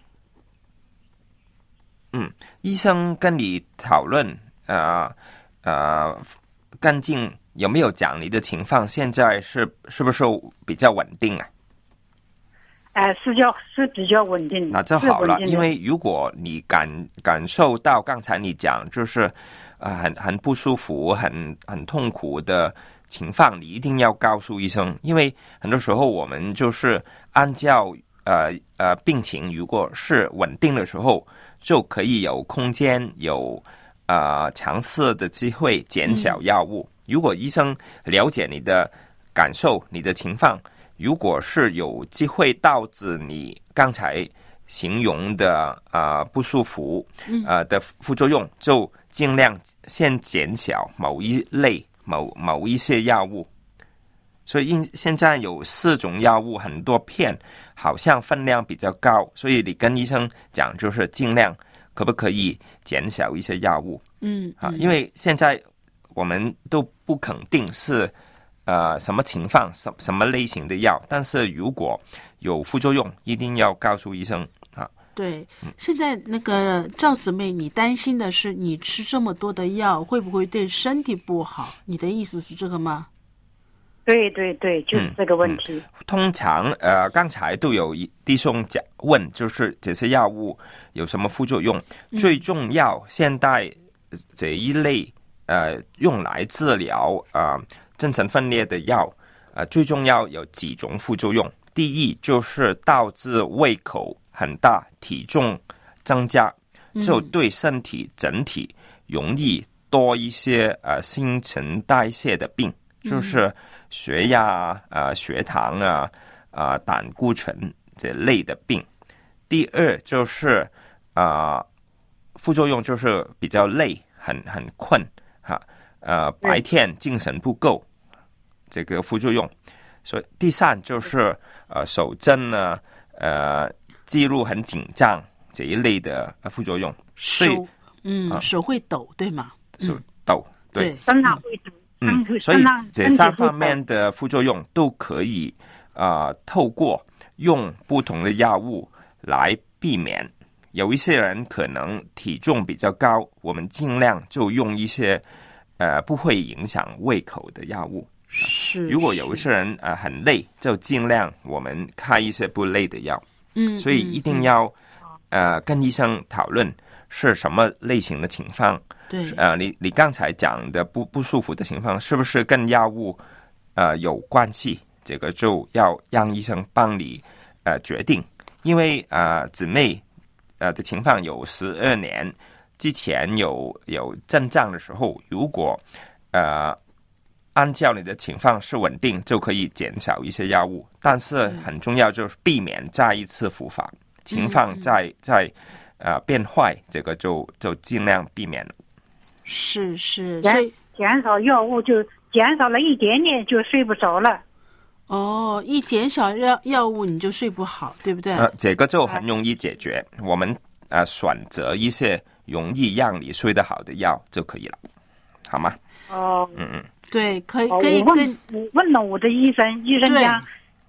嗯，医生跟你讨论呃。呃，跟进有没有讲你的情况？现在是是不是比较稳定啊？ 哎、呃，是叫是比较稳定。 那就好了，因为如果你感感受到刚才你讲就是呃很很不舒服、很很痛苦的情况，你一定要告诉医生，因为很多时候我们就是按照呃呃病情，如果是稳定的时候，就可以有空间有。呃，尝试的机会减少药物。嗯、如果医生了解你的感受、你的情况，如果是有机会导致你刚才形容的呃不舒服，呃的副作用，就尽量先减少某一类、某某一些药物。所以因现在有四种药物，很多片，好像分量比较高，所以你跟医生讲，就是尽量。可不可以减少一些药物？ 嗯啊，因为现在我们都不肯定是呃什么情况、什什么类型的药，但是如果有副作用，一定要告诉医生啊。 对，现在那个赵姊妹，你担心的是你吃这么多的药会不会对身体不好？你的意思是这个吗？ 对对对，就是这个问题。 嗯嗯、通常呃，刚才都有弟兄讲问，就是这些药物有什么副作用？嗯、最重要，现在这一类呃用来治疗呃精神分裂的药，呃最重要有几种副作用。第一就是导致胃口很大，体重增加，就对身体整体容易多一些呃新陈代谢的病。就是血压啊、呃、血糖啊、啊、呃、胆固醇这类的病。第二就是啊、呃，副作用就是比较累，很很困哈，呃，白天精神不够，这个副作用。所以第三就是呃手震呢，呃肌肉很紧张这一类的副作用。 手嗯、呃、手会抖对吗？ 手抖对， 身上会抖。 嗯，所以这三方面的副作用都可以呃透过用不同的药物来避免。有一些人可能体重比较高，我们尽量就用一些呃不会影响胃口的药物。 是。 如果有一些人呃很累，就尽量我们开一些不累的药。 嗯。 所以一定要、嗯、呃跟医生讨论是什么类型的情况。 对， 呃，你你刚才讲的不不舒服的情况，是不是跟药物呃有关系？这个就要让医生帮你呃决定，因为呃姊妹呃的情况有十二年之前有有症状的时候，如果呃按照你的情况是稳定，就可以减少一些药物，但是很重要就是避免再一次复发，情况再、嗯、再呃变坏，这个就就尽量避免了。 是是， 所以减少药物就减少了一点点就睡不着了。 哦，一减少药药物你就睡不好，对不对？ 呃，这个就很容易解决。啊、我们呃选择一些容易让你睡得好的药就可以了，好吗？ 哦， 嗯嗯， 对，可以可以跟我问我问了我的医生，医生讲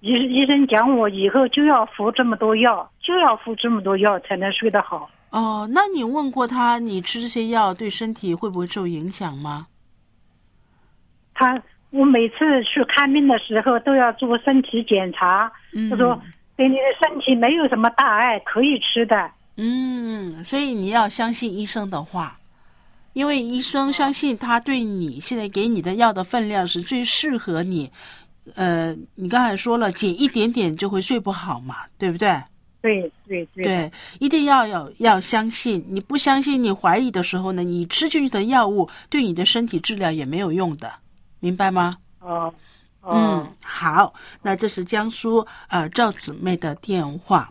医医生讲我以后就要服这么多药，就要服这么多药才能睡得好。 哦，那你问过他，你吃这些药对身体会不会受影响吗？ 他，我每次去看病的时候都要做身体检查， 嗯、 他说对你的身体没有什么大碍，可以吃的。 嗯，所以你要相信医生的话，因为医生相信他对你现在给你的药的分量是最适合你。呃，你刚才说了，减一点点就会睡不好嘛，对不对？ 对对 对, 对，一定要有要相信。你不相信，你怀疑的时候呢，你吃进去的药物对你的身体治疗也没有用的，明白吗？ 哦，哦嗯，好，那这是江苏呃赵姊妹的电话。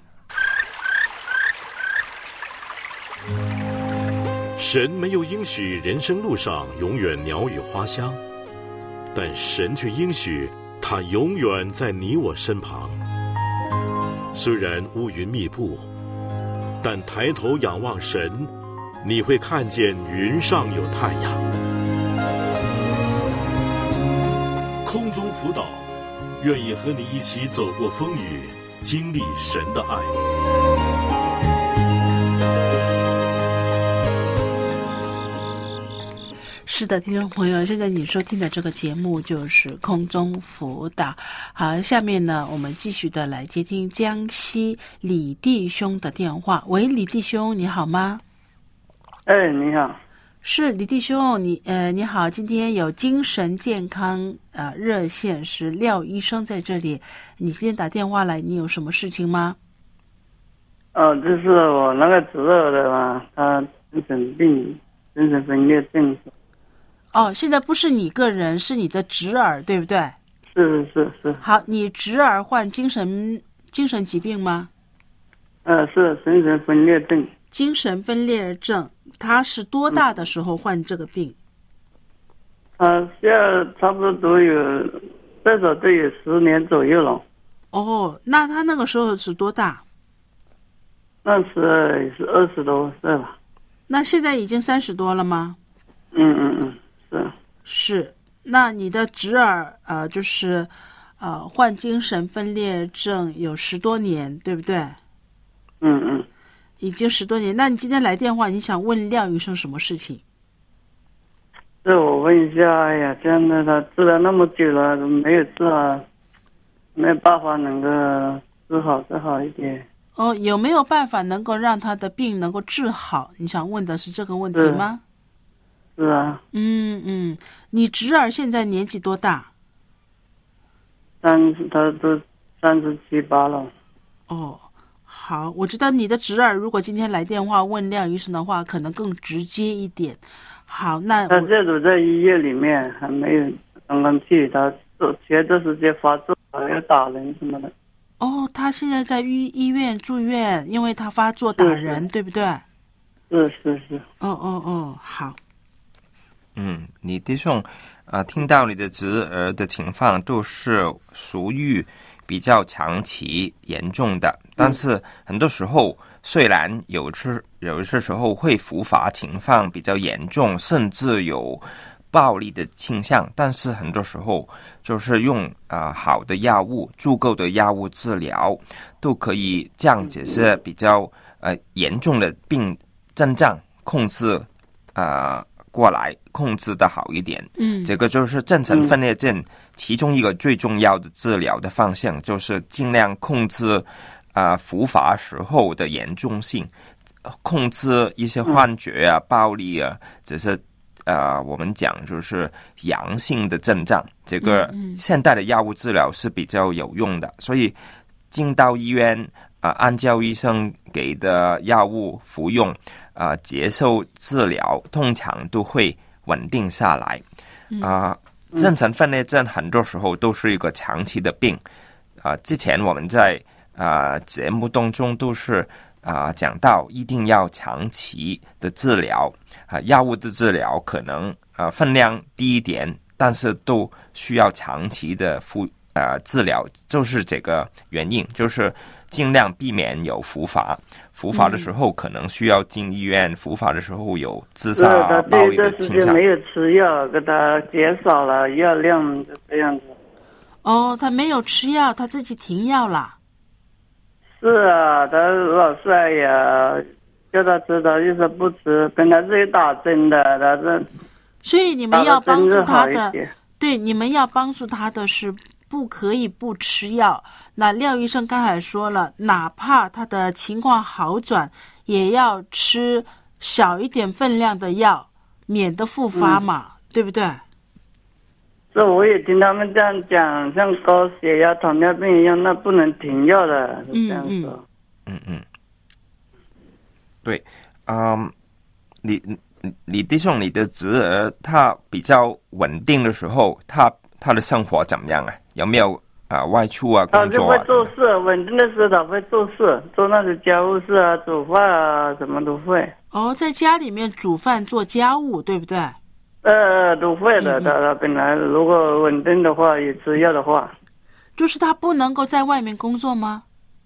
神没有应许人生路上永远鸟语花香，但神却应许他永远在你我身旁。虽然乌云密布，但抬头仰望神，你会看见云上有太阳。空中辅导，愿意和你一起走过风雨，经历神的爱。 是的，听众朋友，现在你收听的这个节目就是空中辅导。好，下面呢，我们继续的来接听江西李弟兄的电话。喂，李弟兄，你好吗？ 哎，你好。 是李弟兄，你呃，你好，今天有精神健康呃热线是廖医生在这里，你今天打电话来，你有什么事情吗？ 哦，这是我那个侄儿的嘛，他精神病、精神分裂症。 哦，现在不是你个人，是你的侄儿，对不对？ 是是是。 好，你侄儿患精神精神疾病吗？ 呃，是精神分裂症。 精神分裂症，他是多大的时候患这个病？ 他、嗯、现在差不多都有，至少都有十年左右了。 哦，那他那个时候是多大？ 那时也是二十多岁吧。 那现在已经三十多了吗？ 嗯嗯嗯。是是，那你的侄儿呃，就是呃，患精神分裂症有十多年，对不对？ 嗯嗯， 已经十多年。那你今天来电话，你想问廖医生什么事情？ 是我问一下，哎呀，这样的他治了那么久了，没有治好，没有办法能够治好治好一点。 哦，有没有办法能够让他的病能够治好？你想问的是这个问题吗？ 是啊。 嗯嗯，你侄儿现在年纪多大？ 三，他都三十七八了。 哦，好，我知道你的侄儿如果今天来电话问廖医生的话，可能更直接一点。好，那他这种在医院里面还没有刚刚去，他前段时间发作，还要打人什么的。 哦，他现在在医医院住院，因为他发作打人，对不对？ 是是是。 哦哦哦，好。 嗯，李弟兄，呃，听到你的侄儿的情况都是属于比较长期严重的，但是很多时候虽然有时有些时候会复发情况比较严重，甚至有暴力的倾向，但是很多时候就是用啊、呃、好的药物、足够的药物治疗，都可以将这些比较呃严重的病症状控制啊。呃过来控制的好一点， 嗯， 这个就是精神分裂症其中一个最重要的治疗的方向，就是尽量控制啊、呃、复发时候的严重性，控制一些幻觉啊、暴力啊，这些啊、呃、我们讲就是阳性的症状，这个现代的药物治疗是比较有用的，所以进到医院啊、呃，按照医生给的药物服用。啊、呃，接受治疗通常都会稳定下来。啊、呃，精神分裂症很多时候都是一个长期的病。啊、呃，之前我们在啊、呃、节目当中都是啊、呃、讲到，一定要长期的治疗。啊、呃，药物的治疗可能啊、呃、分量低一点，但是都需要长期的服呃治疗，就是这个原因，就是尽量避免有复发。复发的时候可能需要进医院，复发的时候有自杀、暴力的倾向。 没有吃药，给他减少了药量，就这样子。 哦，他没有吃药，他自己停药了。 是啊，他老是哎呀，叫他吃，他就说不吃。本来是有打针的，他是。 所以你们要帮助他的， 的对，你们要帮助他的是不可以不吃药。那廖医生刚才说了，哪怕他的情况好转，也要吃小一点分量的药，免得复发嘛，嗯、对不对？ 这我也听他们这样讲，像高血压、糖尿病一样，那不能停药的，是这样说。 嗯嗯，对，嗯，你李弟兄，你的侄儿他比较稳定的时候，他他的生活怎么样啊？有没有啊外出啊工作啊？ 他就会做事，稳定的时候他会做事，做那个家务事啊、煮饭啊，什么都会。 哦，在家里面煮饭做家务，对不对？ 呃，都会的。他他本来如果稳定的话，也吃药的话， 就是他不能够在外面工作吗？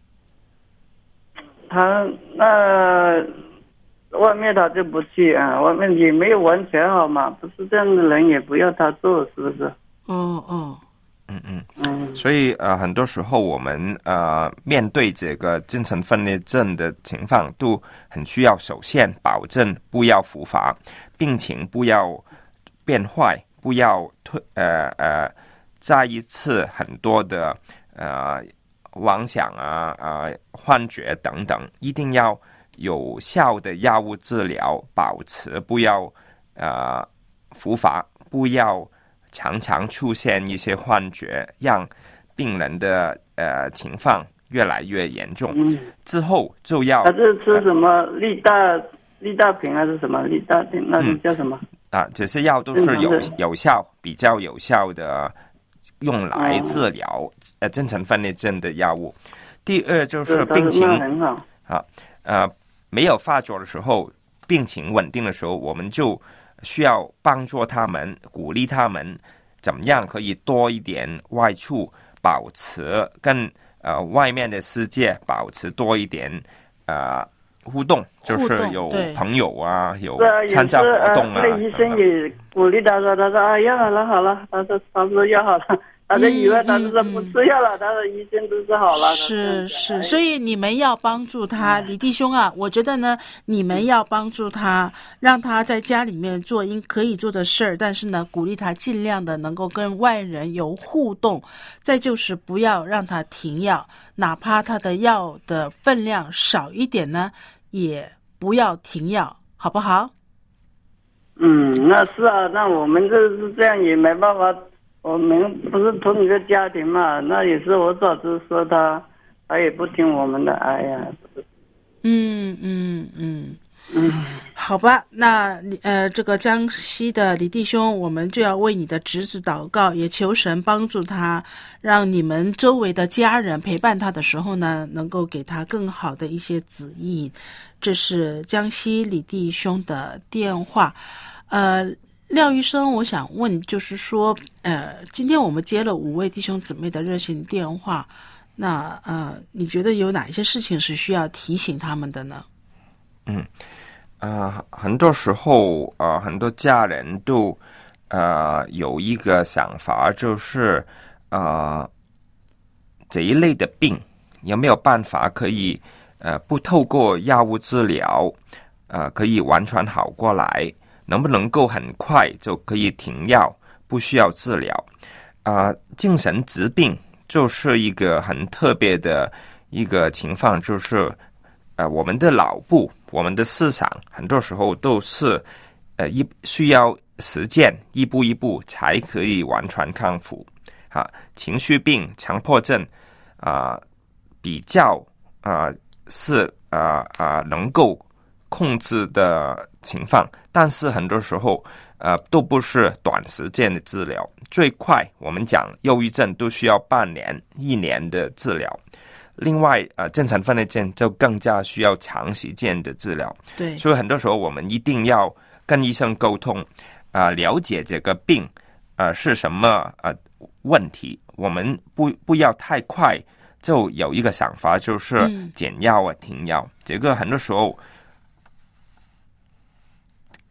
他那外面他就不去啊，外面也没有完全好嘛，不是这样的人也不要他做，是不是？ 哦哦， 嗯嗯嗯。所以呃，很多时候我们呃面对这个精神分裂症的情况，都很需要首先保证不要复发，病情不要变坏，不要退呃呃再一次很多的呃妄想啊啊、呃、幻觉等等，一定要有效的药物治疗，保持不要呃复发，不要常常出现一些幻觉，让病人的呃情况越来越严重。嗯、之后就要他是吃什么利大利大平还是什么利大平？那是叫什么？ 嗯啊，这些药都是有有效、比较有效的，用来治疗、哦、呃精神分裂症的药物。第二就是病情啊呃没有发作的时候，病情稳定的时候，我们就需要帮助他们，鼓励他们怎么样可以多一点外出，保持跟呃外面的世界保持多一点呃。互动就是有朋友啊，有参加活动啊。 那医生也鼓励他说：“他说啊，药好了好了，他说他说药好了，他就以为他是说不吃药了，他的医生都是好了。” 是是，所以你们要帮助他，李弟兄啊，我觉得呢，你们要帮助他，让他在家里面做应可以做的事儿，但是呢，鼓励他尽量的能够跟外人有互动，再就是不要让他停药，哪怕他的药的分量少一点呢。也不要停药，好不好？ 嗯，那是啊，那我们就是这样，也没办法。我们不是同一个家庭嘛，那也是我早就说他，他也不听我们的。哎呀， 嗯嗯嗯嗯，好吧，那呃，这个江西的李弟兄，我们就要为你的侄子祷告，也求神帮助他，让你们周围的家人陪伴他的时候呢，能够给他更好的一些指引。这是江西李弟兄的电话。呃，廖医生，我想问，就是说，呃，今天我们接了五位弟兄姊妹的热线电话，那呃，你觉得有哪一些事情是需要提醒他们的呢？ 嗯，啊、呃，很多时候啊、呃，很多家人都呃有一个想法，就是呃这一类的病有没有办法可以呃不透过药物治疗，呃可以完全好过来？能不能够很快就可以停药，不需要治疗？啊、呃，精神疾病就是一个很特别的一个情况，就是呃我们的脑部。我们的思想很多时候都是，呃，一需要实践，一步一步才可以完全康复。啊，情绪病、强迫症，啊、呃，比较啊、呃、是啊啊、呃呃、能够控制的情况，但是很多时候呃都不是短时间的治疗，最快我们讲忧郁症都需要半年、一年的治疗。另外，呃，精神分裂症就更加需要长时间的治疗。 对， 所以很多时候我们一定要跟医生沟通，啊、呃，了解这个病，呃，是什么呃问题。我们不不要太快就有一个想法，就是减药啊、停药。这个很多时候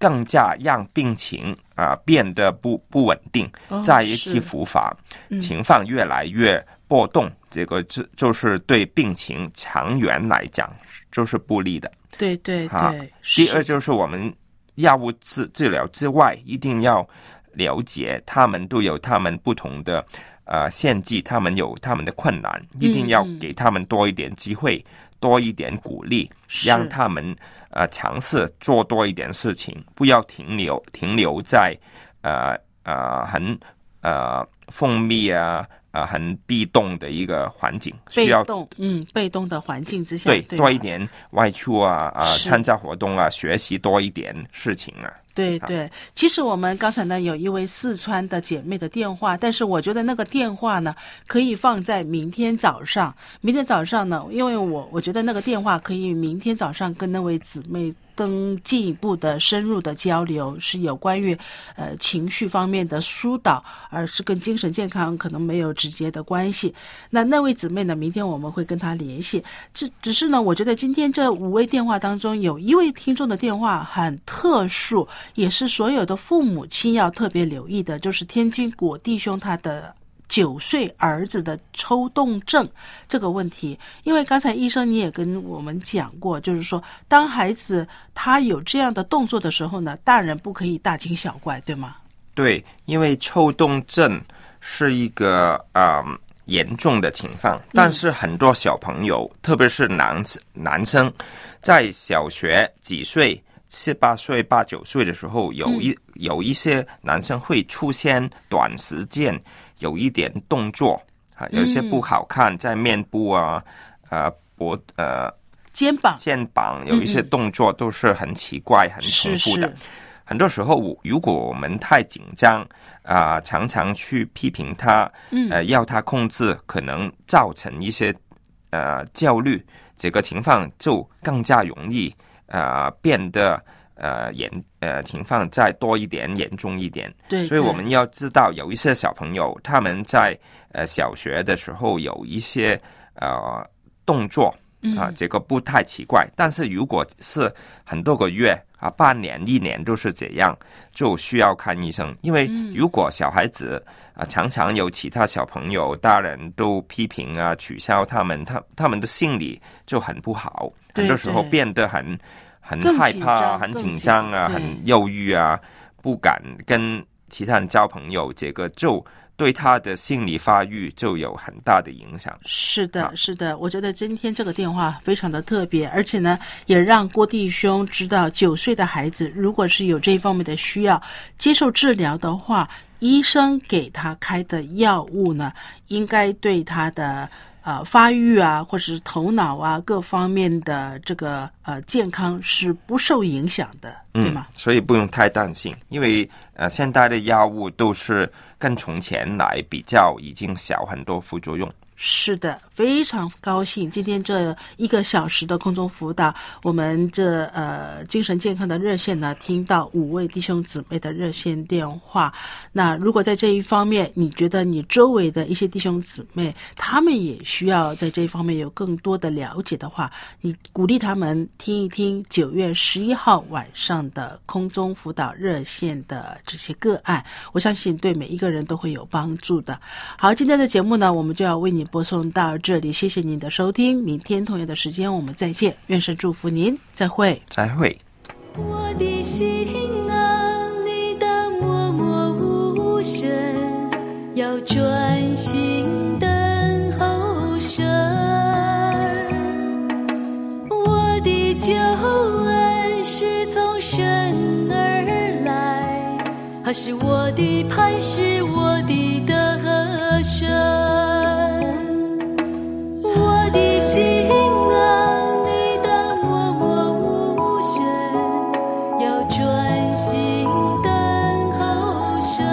更加让病情啊、呃、变得不不稳定，在一起复发， 嗯、 情况越来越波动，这个就就是对病情长远来讲就是不利的。 对对对、 啊。第二就是我们药物治治疗之外，一定要了解他们都有他们不同的呃限制，他们有他们的困难，一定要给他们多一点机会，嗯、多一点鼓励，让他们呃尝试做多一点事情，不要停留停留在呃呃很呃封闭啊。啊，很被动的一个环境，需要被动，嗯，被动的环境之下， 对， 对多一点外出啊，啊，参加活动啊，学习多一点事情啊。 对对，其实我们刚才呢有一位四川的姐妹的电话，但是我觉得那个电话呢可以放在明天早上。明天早上呢，因为我我觉得那个电话可以明天早上跟那位姊妹更进一步的深入的交流，是有关于呃情绪方面的疏导，而是跟精神健康可能没有直接的关系。那那位姊妹呢，明天我们会跟她联系。只只是呢，我觉得今天这五位电话当中，有一位听众的电话很特殊，也是所有的父母亲要特别留意的，就是天津果弟兄他的九岁儿子的抽动症这个问题。因为刚才医生你也跟我们讲过，就是说当孩子他有这样的动作的时候呢，大人不可以大惊小怪，对吗？ 对，因为抽动症是一个呃严重的情况，但是很多小朋友，嗯、特别是男男生，在小学几岁七八岁、八九岁的时候，有一、嗯、有一些男生会出现短时间有一点动作啊，有些不好看，在面部啊、呃脖呃肩膀、 肩膀有一些动作都是很奇怪、嗯、很重复的。是是，很多时候，如果我们太紧张啊、呃，常常去批评他，呃，要他控制，可能造成一些呃焦虑，这个情况就更加容易。呃，变得呃严呃情况再多一点，严重一点。 对， 所以我们要知道，有一些小朋友他们在呃小学的时候有一些呃动作啊、呃，这个不太奇怪。嗯、但是如果是很多个月啊、半年、一年都是这样，就需要看医生。因为如果小孩子啊、呃、常常有其他小朋友、大人都批评啊、取笑他们，他他们的心理就很不好。很多时候变得很很害怕、很紧张啊、很忧郁啊，不敢跟其他人交朋友，这个就对他的心理发育就有很大的影响。 是的，是的，我觉得今天这个电话非常的特别，而且呢，也让郭弟兄知道，九岁的孩子如果是有这一方面的需要，接受治疗的话，医生给他开的药物呢，应该对他的呃，发育啊，或者是头脑啊，各方面的这个呃健康是不受影响的，对吗？ 嗯，所以不用太担心，因为呃，现在的药物都是跟从前来比较已经小很多副作用。 是的，非常高兴今天这一个小时的空中辅导，我们这呃精神健康的热线呢，听到五位弟兄姊妹的热线电话。那如果在这一方面，你觉得你周围的一些弟兄姊妹，他们也需要在这一方面有更多的了解的话，你鼓励他们听一听九月十一号晚上的空中辅导热线的这些个案，我相信对每一个人都会有帮助的。好，今天的节目呢，我们就要为你播送到这里，谢谢您的收听，明天同样的时间我们再见，愿神祝福您，再会， 再会。 我的心啊，你的默默无声，要专心等候神。我的救恩是从神而来，它是我的磐石，我的得胜。我的心啊，你的默默无声，要专心等候神。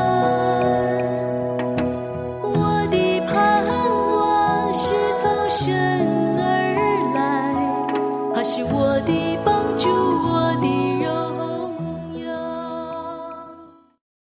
我的盼望是从神而来，它是我的帮助。